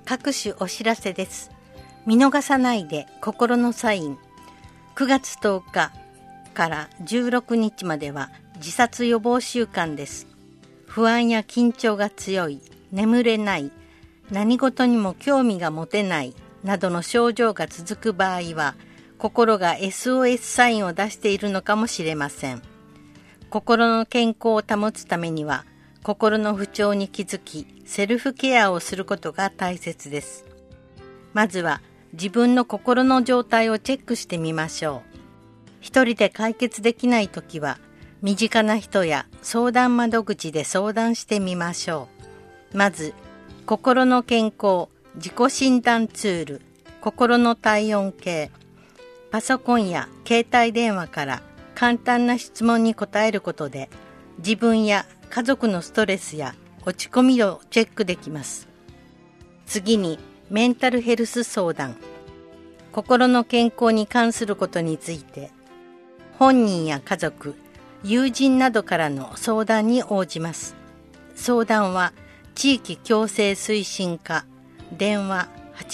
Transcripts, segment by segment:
各種お知らせです。見逃さないで心のサイン。9月10日から16日までは自殺予防週間です。不安や緊張が強い、眠れない、何事にも興味が持てないなどの症状が続く場合は、心が SOS サインを出しているのかもしれません。心の健康を保つためには、心の不調に気づき、セルフケアをすることが大切です。まずは自分の心の状態をチェックしてみましょう。一人で解決できないときは、身近な人や相談窓口で相談してみましょう。まず、心の健康自己診断ツール、心の体温計、パソコンや携帯電話から簡単な質問に答えることで、自分や家族のストレスや落ち込みをチェックできます。次に、メンタルヘルス相談。心の健康に関することについて、本人や家族、友人などからの相談に応じます。相談は、地域共生推進課、電話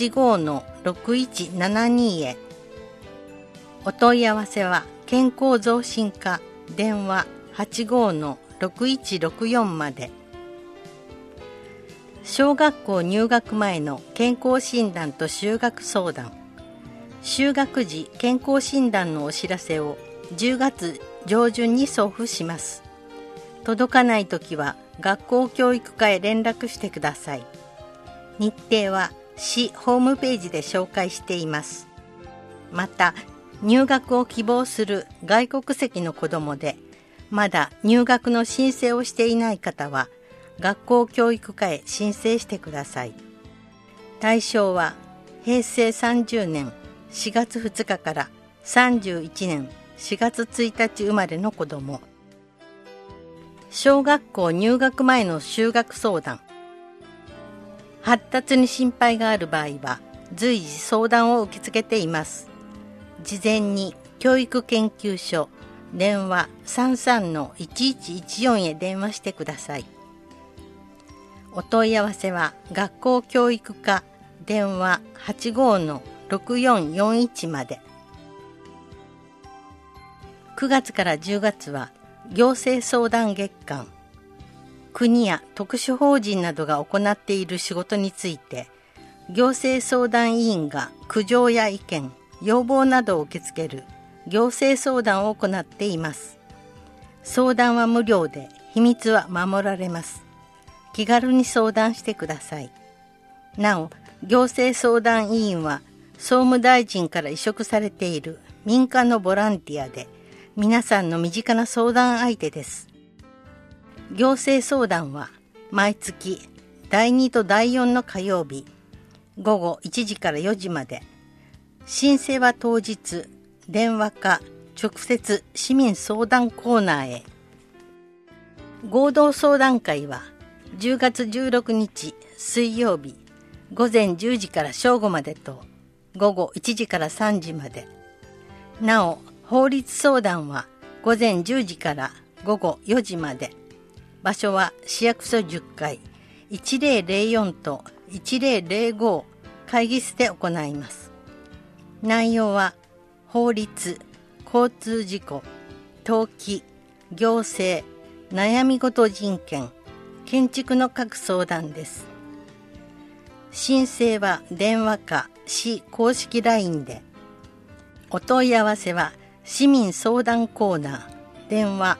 85-6172 へ。お問い合わせは、健康増進課、電話 85-6164 まで。小学校入学前の健康診断と就学相談。就学時健康診断のお知らせを10月上旬に送付します。届かないときは学校教育課へ連絡してください。日程は市ホームページで紹介しています。また、入学を希望する外国籍の子どもで、まだ入学の申請をしていない方は、学校教育課へ申請してください。対象は平成30年4月2日から31年4月1日生まれの子ども。小学校入学前の就学相談。発達に心配がある場合は随時相談を受け付けています。事前に教育研究所電話 33-1114 へ電話してください。お問い合わせは学校教育課電話 85-6441 まで。9月から10月は行政相談月間。国や特殊法人などが行っている仕事について、行政相談委員が苦情や意見、要望などを受け付ける行政相談を行っています。相談は無料で秘密は守られます。気軽に相談してください。なお、行政相談委員は総務大臣から委嘱されている民間のボランティアで、皆さんの身近な相談相手です。行政相談は毎月第2と第4の火曜日、午後1時から4時まで。申請は当日、電話か直接市民相談コーナーへ。合同相談会は10月16日水曜日午前10時から正午までと午後1時から3時まで。なお、法律相談は午前10時から午後4時まで。場所は市役所10階1004と1005会議室で行います。内容は法律、交通事故、登記、行政、悩み事人権、建築の各相談です。申請は電話か市公式 LINE で。お問い合わせは市民相談コーナー電話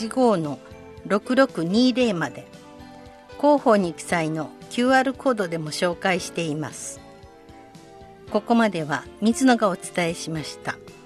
85-6620 まで。広報に記載の QR コードでも紹介しています。ここまでは水野がお伝えしました。